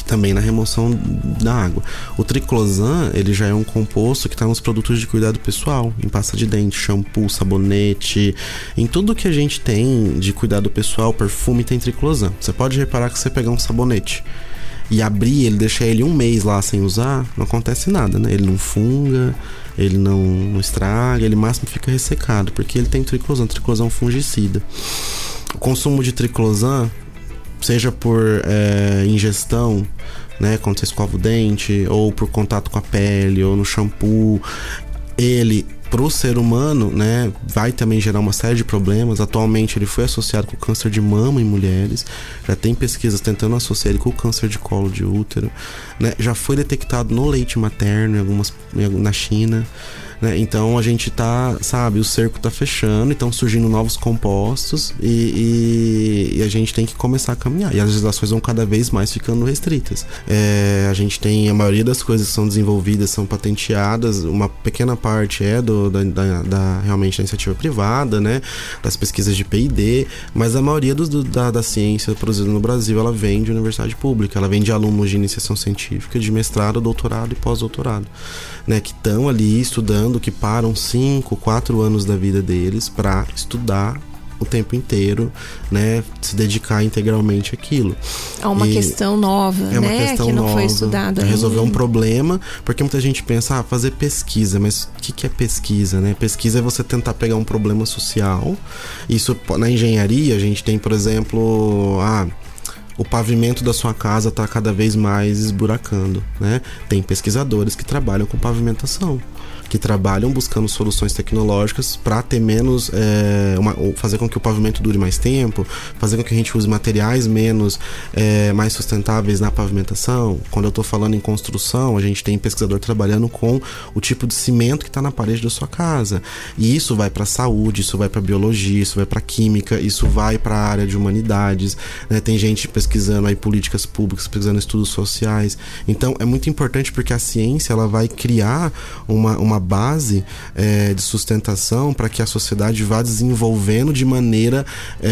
também na remoção da água. O triclosan, ele já é um composto que está nos produtos de cuidado pessoal, em pasta de dente, shampoo, sabonete, em tudo que a gente tem de cuidado pessoal, perfume, tem triclosan. Você pode reparar que você pegar um sabonete e abrir ele, deixar ele um mês lá sem usar, não acontece nada, né? Ele não funga, ele não, não estraga, ele máximo fica ressecado, porque ele tem triclosan. Triclosan é um fungicida. O consumo de triclosan, seja por é, ingestão, né, quando você escova o dente, ou por contato com a pele, ou no shampoo, ele, pro ser humano, né, vai também gerar uma série de problemas. Atualmente ele foi associado com câncer de mama em mulheres, já tem pesquisas tentando associar ele com o câncer de colo de útero, né, já foi detectado no leite materno em algumas, na China, né? Então a gente tá, sabe, o cerco tá fechando, estão surgindo novos compostos e, e, e a gente tem que começar a caminhar, e as legislações vão cada vez mais ficando restritas. É, a gente tem, a maioria das coisas que são desenvolvidas são patenteadas, uma pequena parte é do, da, da, da realmente da iniciativa privada, né, das pesquisas de P e D, mas a maioria do, do, da, da ciência produzida no Brasil, ela vem de universidade pública, ela vem de alunos de iniciação científica, de mestrado, doutorado e pós-doutorado, né, que estão ali estudando, que param cinco, quatro anos da vida deles para estudar o tempo inteiro, né, se dedicar integralmente àquilo. É uma e questão nova, é uma né, questão que não nova, foi estudada. É resolver um problema, porque muita gente pensa, ah, fazer pesquisa, mas o que, que é pesquisa, né? Pesquisa é você tentar pegar um problema social. Isso na engenharia a gente tem, por exemplo, ah, o pavimento da sua casa está cada vez mais esburacando, né? Tem pesquisadores que trabalham com pavimentação, que trabalham buscando soluções tecnológicas para ter menos, é, uma, fazer com que o pavimento dure mais tempo, fazer com que a gente use materiais menos, é, mais sustentáveis na pavimentação. Quando eu estou falando em construção, a gente tem pesquisador trabalhando com o tipo de cimento que está na parede da sua casa, e isso vai para a saúde, isso vai para a biologia, isso vai para a química, isso vai para a área de humanidades, né? Tem gente pesquisando aí políticas públicas, pesquisando estudos sociais. Então é muito importante, porque a ciência, ela vai criar uma, uma base é, de sustentação para que a sociedade vá desenvolvendo de maneira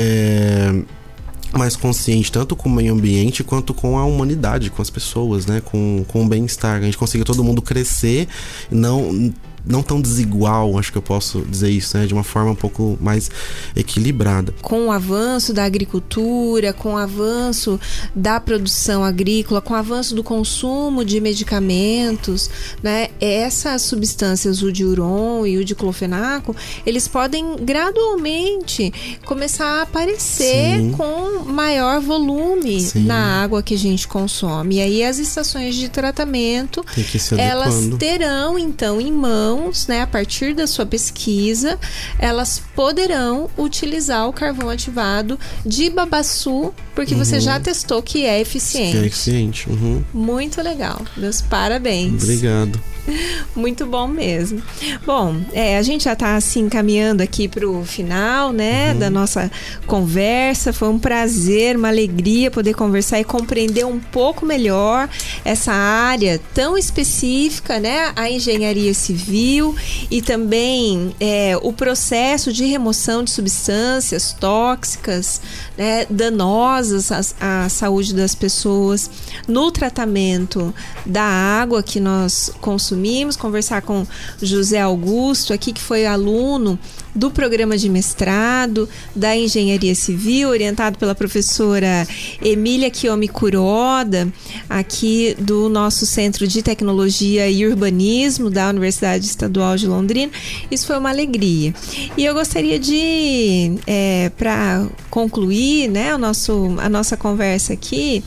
é, mais consciente, tanto com o meio ambiente quanto com a humanidade, com as pessoas, né? com, com o bem-estar. A gente consiga todo mundo crescer, não... não tão desigual, acho que eu posso dizer isso, né? De uma forma um pouco mais equilibrada. Com o avanço da agricultura, com o avanço da produção agrícola, com o avanço do consumo de medicamentos, né? Essas substâncias, o diuron e o diclofenaco, eles podem gradualmente começar a aparecer Sim. com maior volume Sim. na água que a gente consome. E aí as estações de tratamento, Tem que se elas adequando. terão então em mão, né, a partir da sua pesquisa, elas poderão utilizar o carvão ativado de babaçu, porque uhum. você já testou que é eficiente. Que é eficiente. Uhum. Muito legal. Meus parabéns. Obrigado. Muito bom mesmo. Bom, é, a gente já está assim caminhando aqui para o final, né, uhum. da nossa conversa. Foi um prazer, uma alegria poder conversar e compreender um pouco melhor essa área tão específica, né, a engenharia civil, e também é, o processo de remoção de substâncias tóxicas, né, danosas à, à saúde das pessoas no tratamento da água que nós consumimos. Conversar com José Augusto aqui, que foi aluno do programa de mestrado da Engenharia Civil, orientado pela professora Emília Kiyomi Kuroda, aqui do nosso Centro de Tecnologia e Urbanismo da Universidade Estadual de Londrina. Isso foi uma alegria. E eu gostaria de, é, para concluir, né, o nosso, a nossa conversa aqui,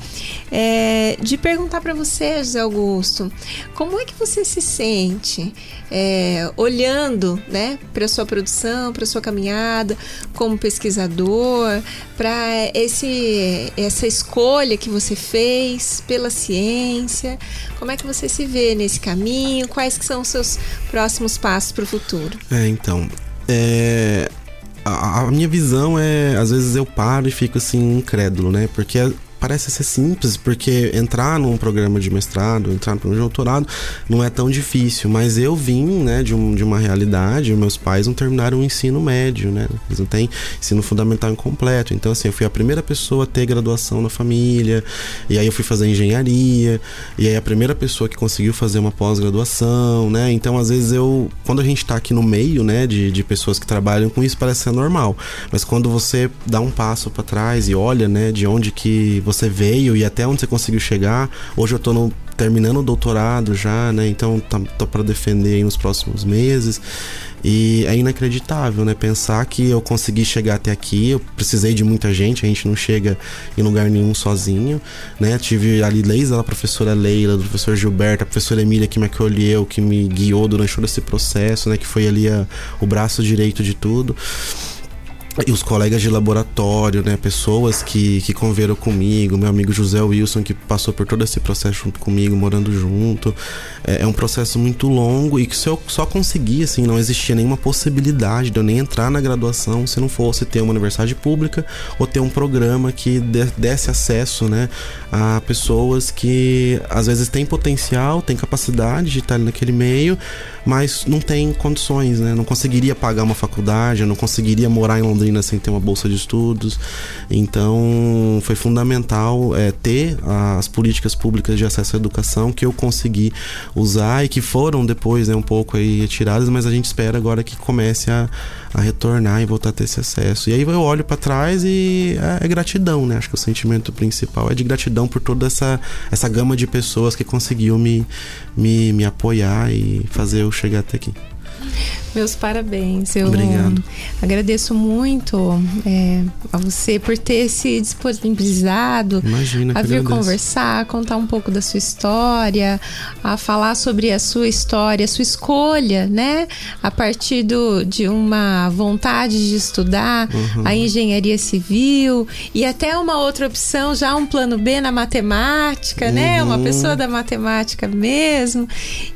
é, de perguntar para você, José Augusto, como é que você se sente é, olhando, né, para a sua produção, para a sua caminhada como pesquisador, para esse essa escolha que você fez pela ciência? Como é que você se vê nesse caminho? Quais que são os seus próximos passos para o futuro? É, então, é, a, a minha visão é, às vezes eu paro e fico assim incrédulo, né? Porque parece ser simples, porque entrar num programa de mestrado, entrar num programa de doutorado não é tão difícil, mas eu vim, né, de, um, de uma realidade, meus pais não terminaram o ensino médio, né, eles não têm ensino fundamental incompleto, então assim, eu fui a primeira pessoa a ter graduação na família, e aí eu fui fazer engenharia, e aí a primeira pessoa que conseguiu fazer uma pós-graduação, né, então às vezes eu, quando a gente tá aqui no meio, né, de, de pessoas que trabalham com isso, parece ser normal, mas quando você dá um passo para trás e olha, né, de onde que você veio e até onde você conseguiu chegar. Hoje eu tô no, terminando o doutorado já, né? Então tá, tô para defender aí nos próximos meses. E é inacreditável, né? Pensar que eu consegui chegar até aqui. Eu precisei de muita gente, a gente não chega em lugar nenhum sozinho, né? Tive ali desde a professora Leila, do professor Gilberto, a professora Emília que me acolheu, que me guiou durante todo esse processo, né? Que foi ali a, o braço direito de tudo. E os colegas de laboratório, né, pessoas que, que conviveram comigo, meu amigo José Wilson, que passou por todo esse processo junto comigo, morando junto. É, é um processo muito longo e que se eu só conseguir, assim, não existia nenhuma possibilidade de eu nem entrar na graduação se não fosse ter uma universidade pública ou ter um programa que desse acesso, né, a pessoas que às vezes têm potencial, têm capacidade de estar ali naquele meio, mas não tem condições, né, não conseguiria pagar uma faculdade, eu não conseguiria morar em Londrina sem ter uma bolsa de estudos. Então foi fundamental é, ter as políticas públicas de acesso à educação que eu consegui usar e que foram depois, né, um pouco aí retiradas, mas a gente espera agora que comece a, a retornar e voltar a ter esse acesso. E aí eu olho para trás e é, é gratidão, né? Acho que o sentimento principal é de gratidão por toda essa, essa gama de pessoas que conseguiu me, me, me apoiar e fazer eu chegar até aqui. Meus parabéns. Eu Obrigado. Agradeço muito é, a você por ter se disponibilizado Imagina, a vir agradeço. conversar, contar um pouco da sua história, a falar sobre a sua história, a sua escolha, né? A partir do, de uma vontade de estudar uhum. a engenharia civil e até uma outra opção, já um plano B na matemática, uhum. né? Uma pessoa da matemática mesmo.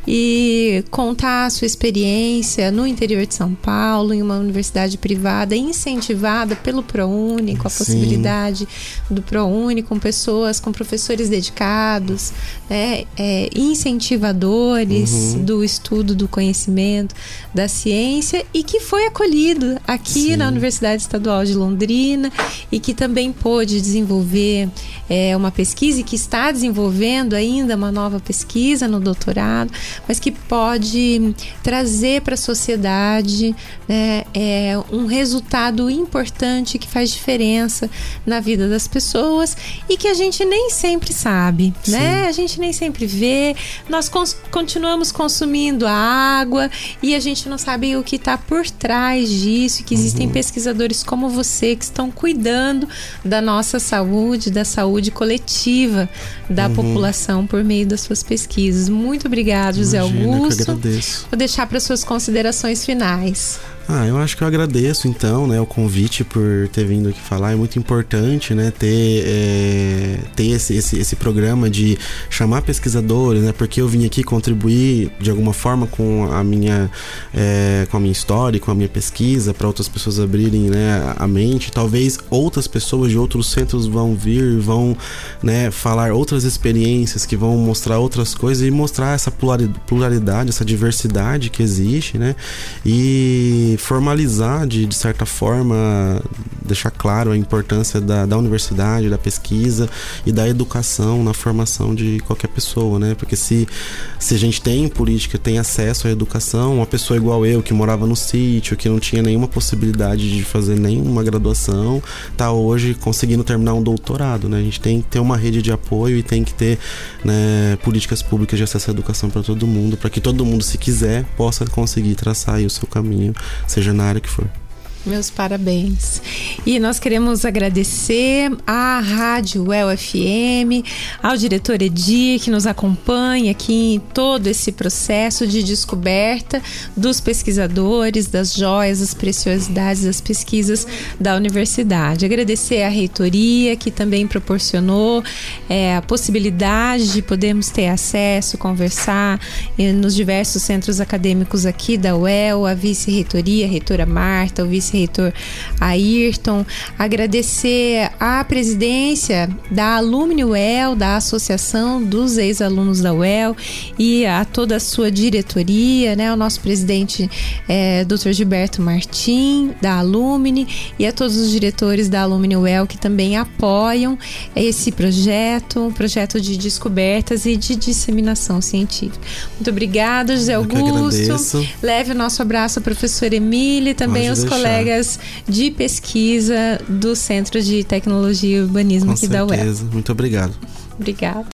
E contar a sua experiência no interior de São Paulo, em uma universidade privada incentivada pelo ProUni, com a Sim. possibilidade do ProUni, com pessoas, com professores dedicados, né, é, incentivadores uhum. do estudo, do conhecimento, da ciência, e que foi acolhido aqui Sim. na Universidade Estadual de Londrina e que também pôde desenvolver é, uma pesquisa e que está desenvolvendo ainda uma nova pesquisa no doutorado, mas que pode trazer para a sociedade, né, é, um resultado importante que faz diferença na vida das pessoas e que a gente nem sempre sabe, Sim. né? A gente nem sempre vê, nós cons- continuamos consumindo a água e a gente não sabe o que está por trás disso, que existem uhum. pesquisadores como você que estão cuidando da nossa saúde, da saúde coletiva da uhum. população por meio das suas pesquisas. Muito obrigado, José Imagina, Augusto. que eu agradeço. Vou deixar para suas considerações finais. Ah, eu acho que eu agradeço então, né, o convite por ter vindo aqui falar. É muito importante, né, ter, é, ter esse, esse, esse programa de chamar pesquisadores, né, porque eu vim aqui contribuir de alguma forma com a minha, é, com a minha história, com a minha pesquisa, para outras pessoas abrirem, né, a mente. Talvez outras pessoas de outros centros vão vir, vão, né, falar outras experiências que vão mostrar outras coisas e mostrar essa pluralidade, essa diversidade que existe, né, e formalizar de, de certa forma, deixar claro a importância da, da universidade, da pesquisa e da educação na formação de qualquer pessoa, né? Porque se, se a gente tem política, tem acesso à educação, uma pessoa igual eu, que morava no sítio, que não tinha nenhuma possibilidade de fazer nenhuma graduação, tá hoje conseguindo terminar um doutorado, né? A gente tem que ter uma rede de apoio e tem que ter, né, políticas públicas de acesso à educação para todo mundo, para que todo mundo, se quiser, possa conseguir traçar aí o seu caminho, seja na área que for. Meus parabéns. E nós queremos agradecer à Rádio U E L F M, ao diretor Edir, que nos acompanha aqui em todo esse processo de descoberta dos pesquisadores, das joias, das preciosidades das pesquisas da universidade. Agradecer à reitoria, que também proporcionou é, a possibilidade de podermos ter acesso, conversar eh, nos diversos centros acadêmicos aqui da U E L, a vice-reitoria, a reitora Marta, o vice vice-reitor Ayrton, agradecer à presidência da Alumni U E L, da Associação dos Ex-Alunos da U E L, e a toda a sua diretoria, né, o nosso presidente é, doutor Gilberto Martim, da Alumni, e a todos os diretores da Alumni U E L que também apoiam esse projeto, um projeto de descobertas e de disseminação científica. Muito obrigada, José Augusto. Leve o nosso abraço à professora Emília e também aos colegas de pesquisa do Centro de Tecnologia e Urbanismo Com aqui certeza. da U E L. Muito obrigado. Obrigada.